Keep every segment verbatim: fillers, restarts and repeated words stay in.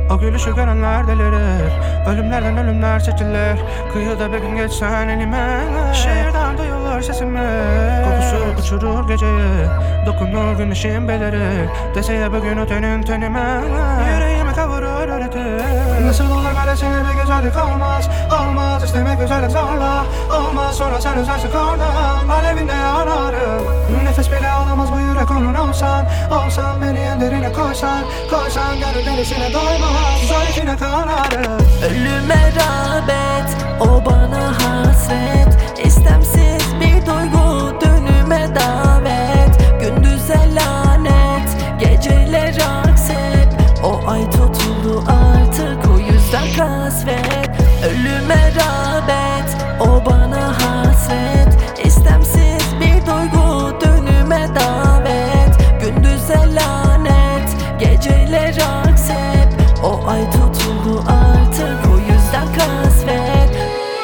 O gülüşü görenler delirir. Ölümlerden ölümler seçilir. Kıyıda bir gün geçsen elime, şehirden duyulur sesimi. Kokusu uçurur geceyi, dokunur güneşin beleri. Deseye bugün o tenin tenime, yüreğimi kavurur öğretir. Nasıl olur böylesine bir güzellik olmaz. Olmaz istemek güzellik zorla. Olmaz sonra sen üzersin kornam. Alevinde yanarım. Nefes bile alamaz bu yürek onun olsan. Olsan beni en derine koysan. Koysan gönül derisine doymaz. Zayıfine kanarım. Ölüme rağbet, o bana hasret. İstemsiz bir duygu, dönüme davet. Gündüze lanet, geceler aksep. O ay tutuldu artık, o yüzden kasvet. Ölüme rağbet, o bana hasret. İstemsiz bir duygu, dönüme davet. Gündüze lanet, geceler aksep. O ay tutuldu artık, o yüzden kasvet.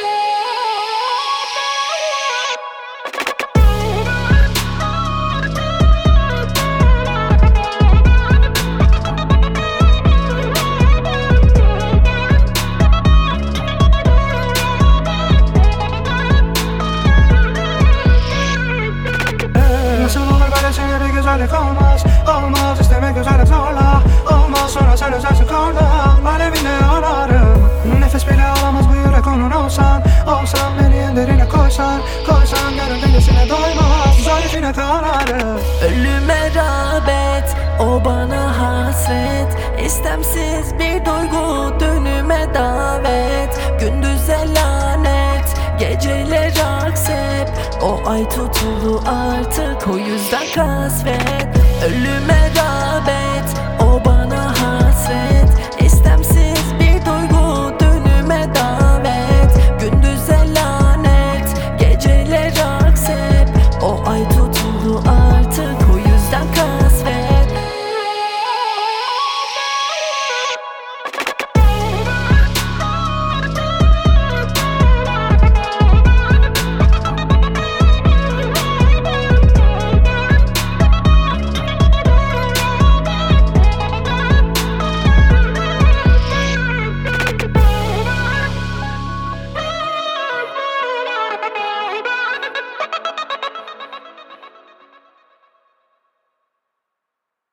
Nasıl olur böylesine bir güzellik olmaz. Olmaz istemek güzellik zorla. Olmaz sonra sen üzersin kornam. Alevine yanarım. Nefes bile alamaz bu yürek onun olsan. Olsan beni en derine koysan. Koysan gönül denizine doymaz. Zayıfine kanarım. Ölüme rağbet, o bana hasret. İstemsiz bir duygu, dönüme davet. Gündüze lanet, geceler aksep. O ay tutuldu artık, o yüzden kasvet. Ölüme rağbet, o bana hasret.